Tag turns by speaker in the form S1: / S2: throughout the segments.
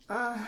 S1: Uh,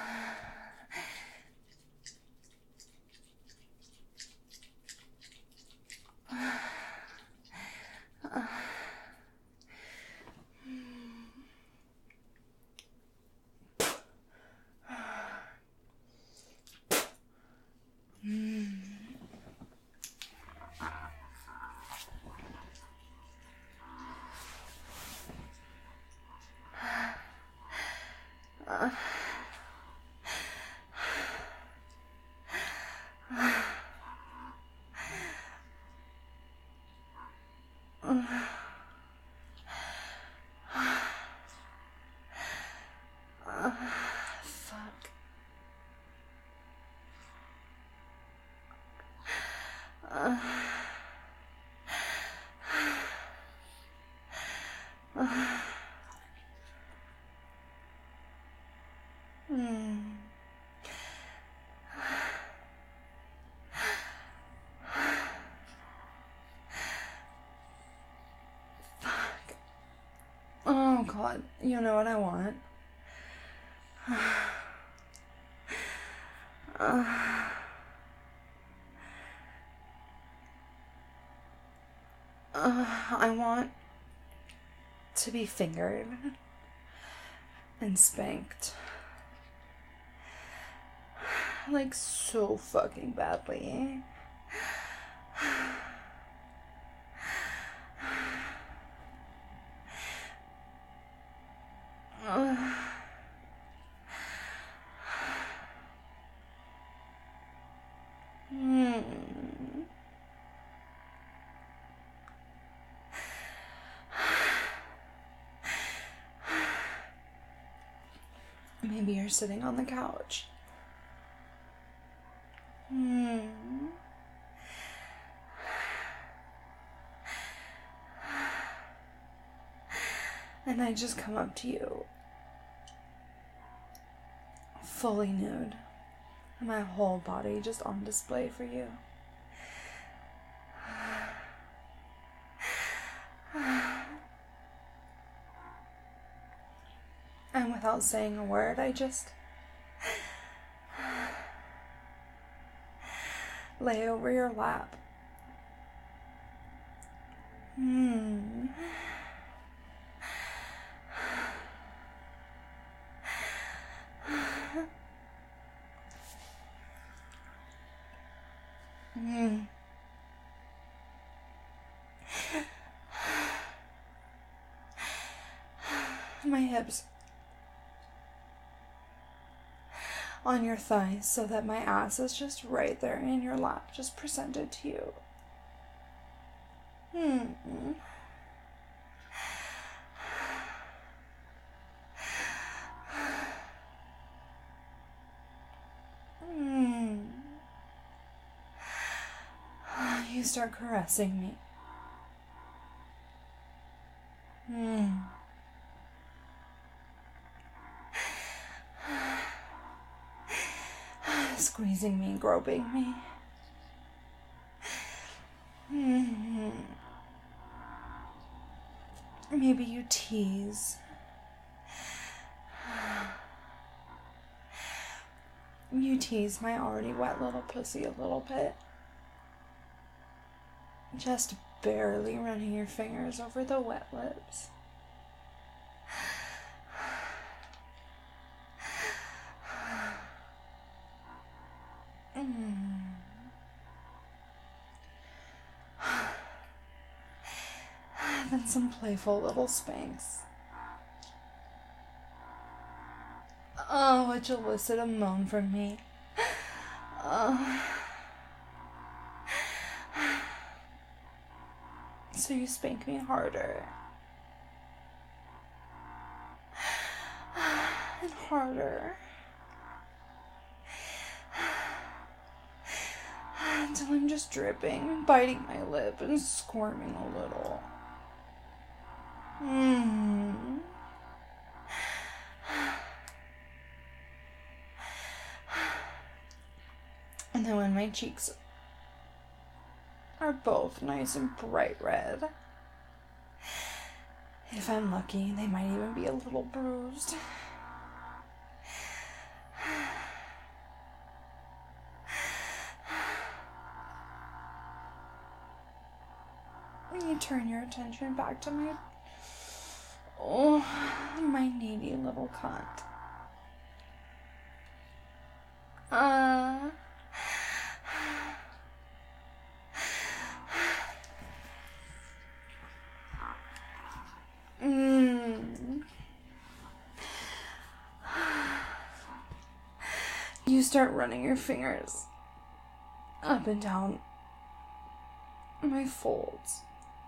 S1: fuck. Oh God, you know what I want? I want to be fingered and spanked. Like, so fucking badly. Maybe you're sitting on the couch. And I just come up to you, fully nude, and my whole body just on display for you. And without saying a word, I just lay over your lap. My hips on your thighs so that my ass is just right there in your lap, just presented to you. You start caressing me. Squeezing me, groping me. Maybe you tease. You tease my already wet little pussy a little bit. Just barely running your fingers over the wet lips. Then some playful little spanks. Oh, which elicit a moan from me. So you spank me harder. And harder. Until I'm just dripping, biting my lip and squirming a little. And then when my cheeks are both nice and bright red, if I'm lucky, they might even be a little bruised. turn your attention back to my needy little cunt. You start running your fingers up and down my folds.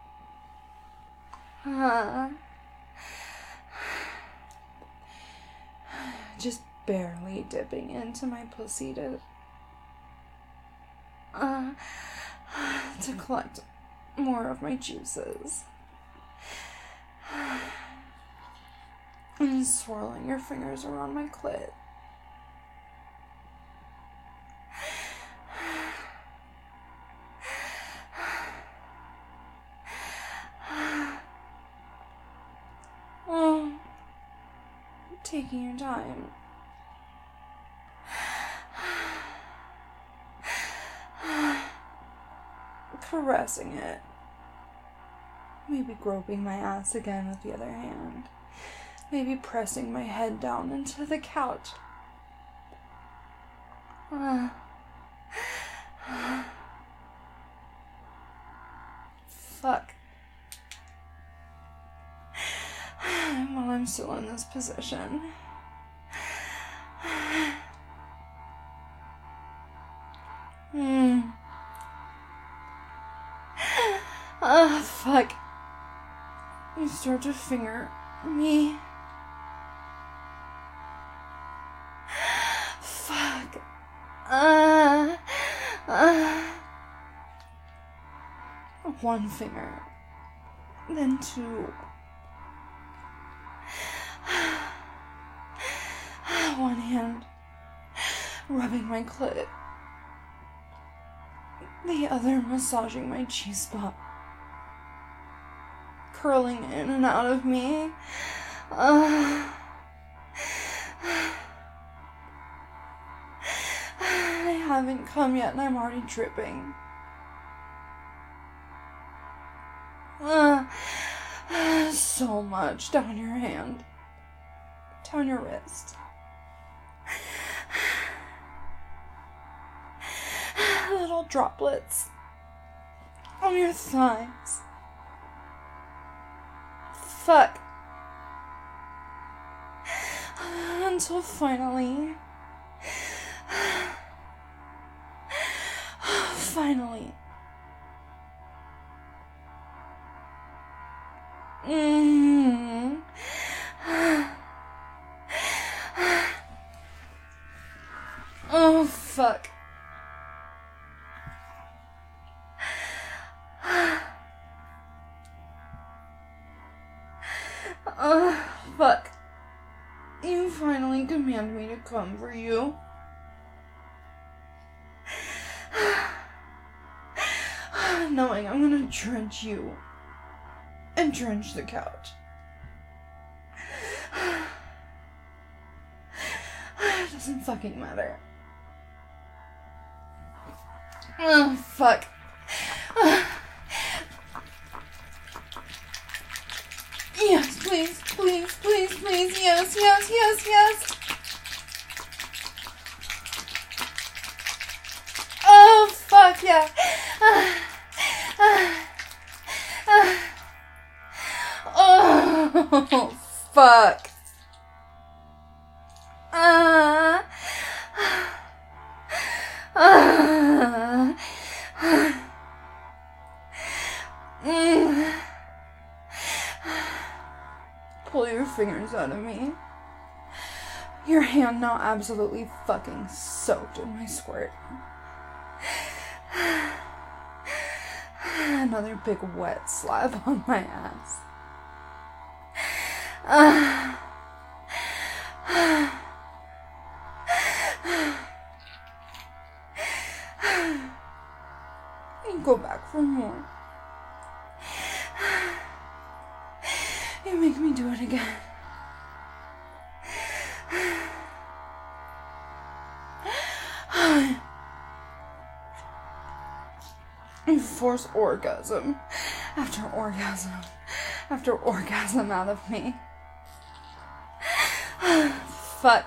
S1: Just barely dipping into my pussy to collect more of my juices. And swirling your fingers around my clit. Taking your time. Caressing it. Maybe groping my ass again with the other hand. Maybe pressing my head down into the couch. Fuck. While I'm still in this position. Fuck. You start to finger me. Fuck. One finger. Then two. One hand rubbing my clit, the other massaging my G-spot, curling in and out of me. I haven't come yet and I'm already dripping. So much down your hand, down your wrist. Little droplets on your thighs. Fuck. Until finally. Oh, fuck. Fuck. You finally command me to come for you. Knowing I'm gonna drench you. And drench the couch. It doesn't fucking matter. Oh, fuck. Yes, please, please, please, please, yes, yes, yes, yes. Oh, fuck, yeah. Oh, fuck. Pull your fingers out of me. Your hand now absolutely fucking soaked in my squirt. Another big wet slap on my ass. And go back for more. You make me do it again. You force orgasm after orgasm after orgasm out of me. Fuck.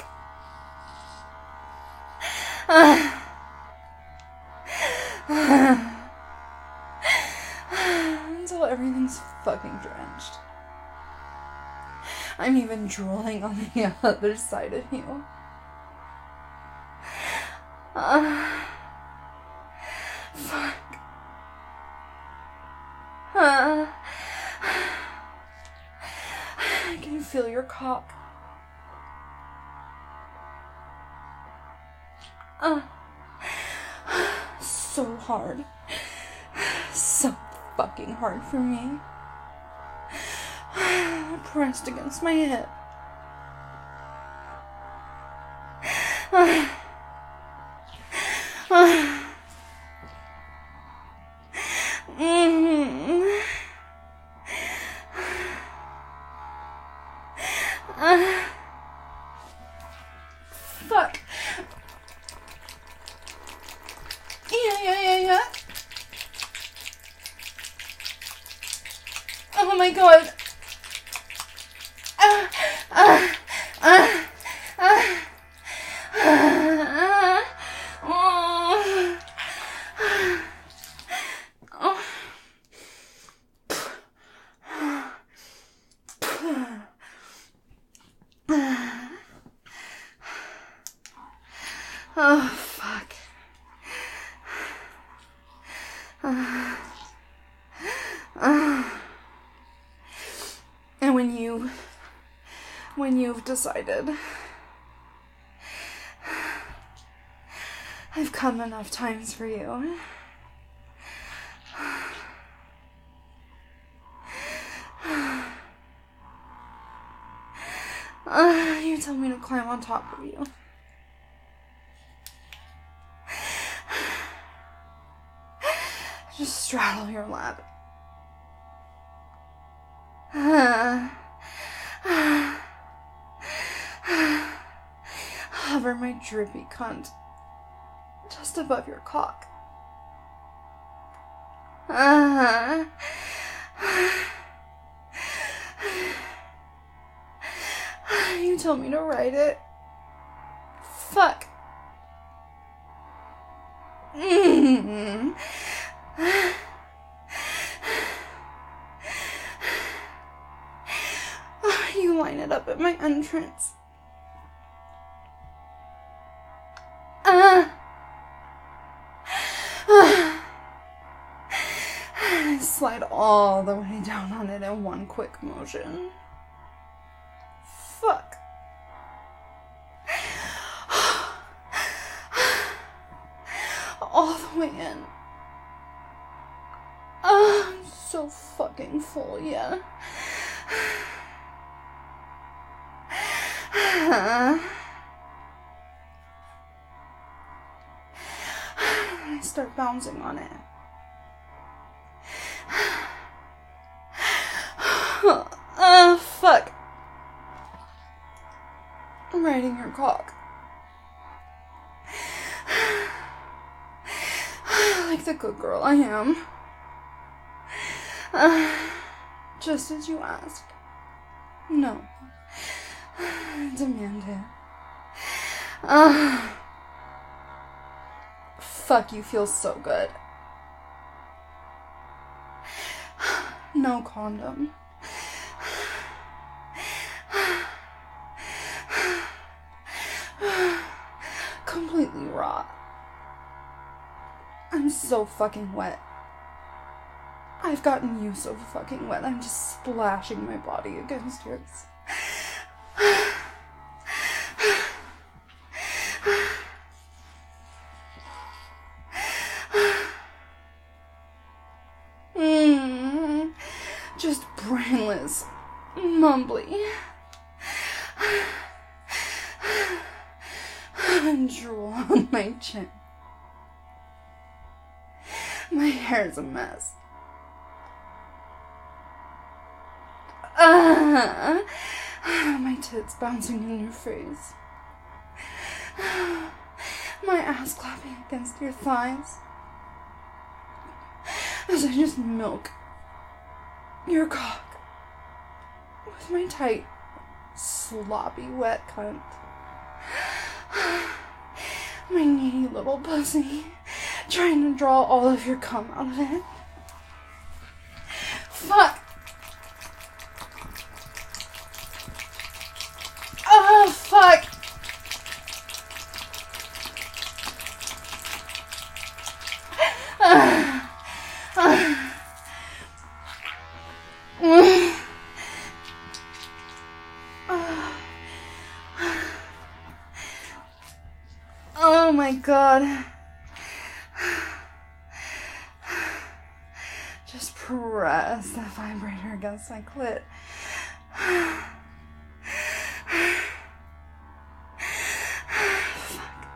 S1: Until everything's fucking drenched. I'm even drooling on the other side of you. Fuck. I can feel your cock. So hard. So fucking hard for me. Pressed against my hip. Fuck. Yeah. Oh my god. Oh, fuck. And when you've decided, I've come enough times for you. You tell me to climb on top of you. Just straddle your lap. Hover my drippy cunt just above your cock. You told me to write it. Fuck. You line it up at my entrance. I slide all the way down on it in one quick motion. Fuck. All the way in. I'm so fucking full, yeah. I start bouncing on it. Fuck. I'm riding your cock. Like the good girl I am. Just as you asked. No. Demand it. Fuck, you feel so good. No condom. Completely raw. I'm so fucking wet. I've gotten you so fucking wet. I'm just splashing my body against yours. Just brainless, mumbly. And drool on my chin. My hair's a mess. My tits bouncing in your face. My ass clapping against your thighs. As I just milk your cock with my tight, sloppy, wet cunt. My needy little pussy, trying to draw all of your cum out of it. Fuck! Oh, fuck! Oh my god. Just press that vibrator against my clit. Fuck.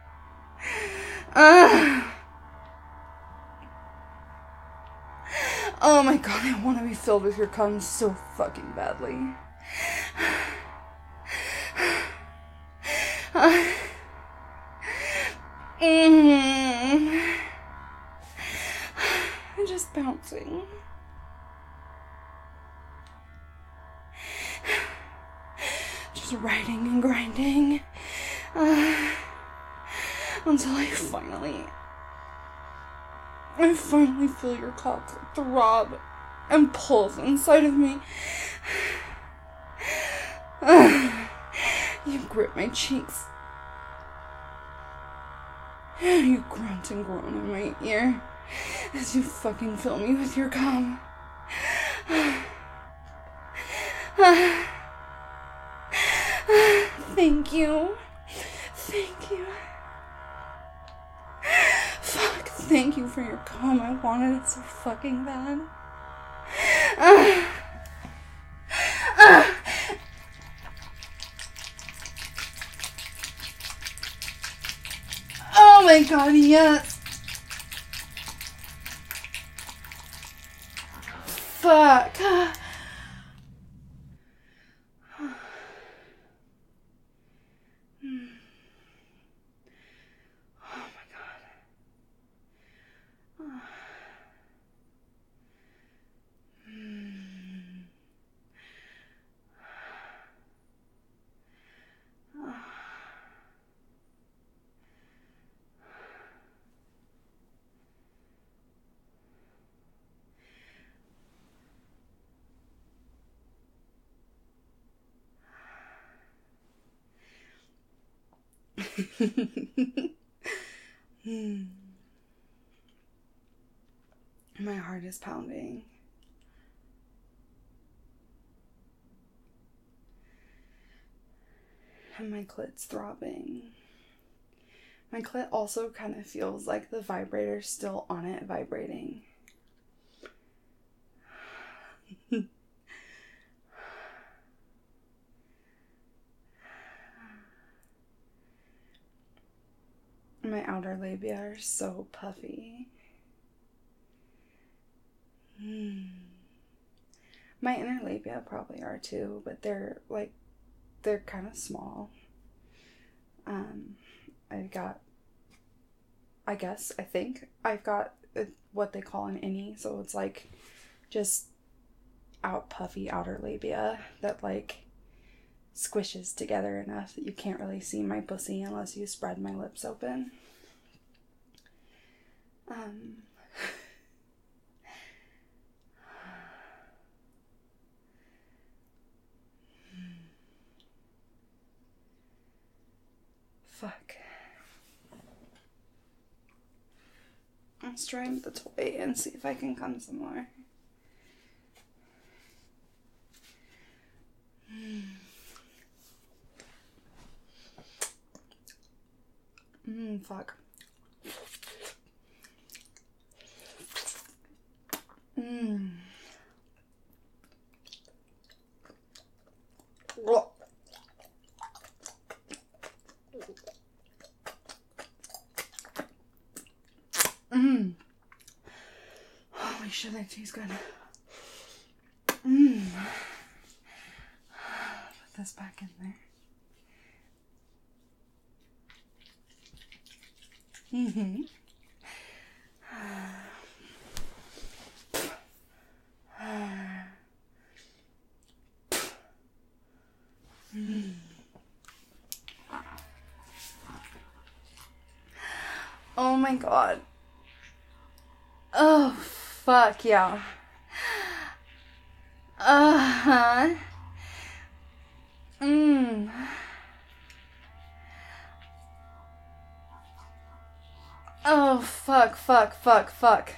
S1: Oh my god, I want to be filled with your cum so fucking badly. Just bouncing. Just riding and grinding. Until I finally feel your cock throb and pulse inside of me. You grip my cheeks. You grunt and groan in my ear as you fucking fill me with your cum. Thank you. Thank you. Fuck, thank you for your cum. I wanted it so fucking bad. Oh my god, yes. Fuck. My heart is pounding. And my clit's throbbing. My clit also kind of feels like the vibrator's still on it vibrating. My outer labia are so puffy. My inner labia probably are too, but they're kind of small. I think I've got what they call an innie, so it's like just out puffy outer labia that like squishes together enough that you can't really see my pussy unless you spread my lips open. Fuck. Let's try with the toy and see if I can come some more. Fuck. Holy shit, that tastes good. Put this back in there. Oh my god. Oh, fuck yeah. Uh-huh. Oh, fuck, fuck, fuck, fuck.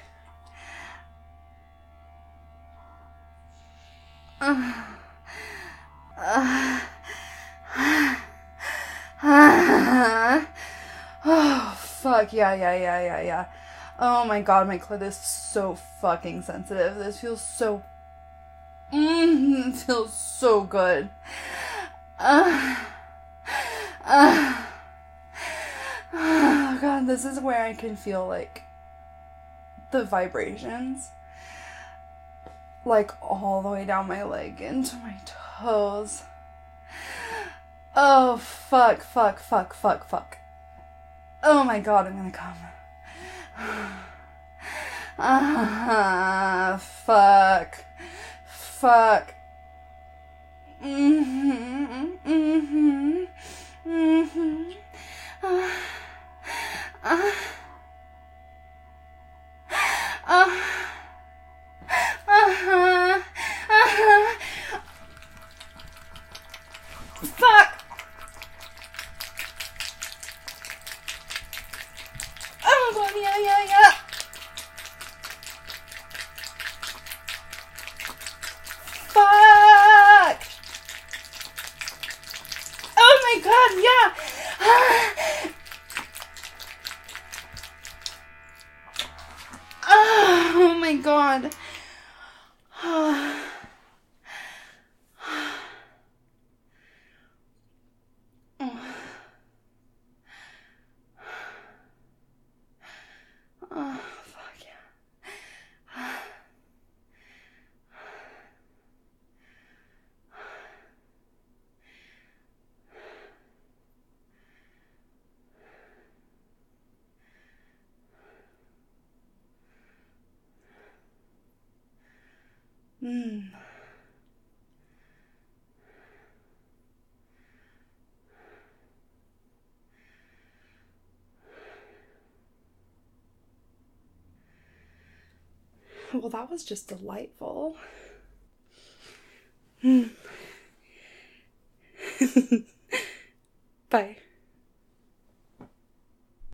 S1: Oh, fuck, yeah. Oh my god, my clit is so fucking sensitive. This feels so... it feels so good. Oh god, this is where I can feel, like, the vibrations. Like, all the way down my leg into my toes. Oh, fuck. Oh my god, I'm gonna come. Fuck. Fuck. Oh god, yeah. Fuck. Oh my god, yeah. Oh my god. Oh, fuck yeah. Well, that was just delightful. Bye.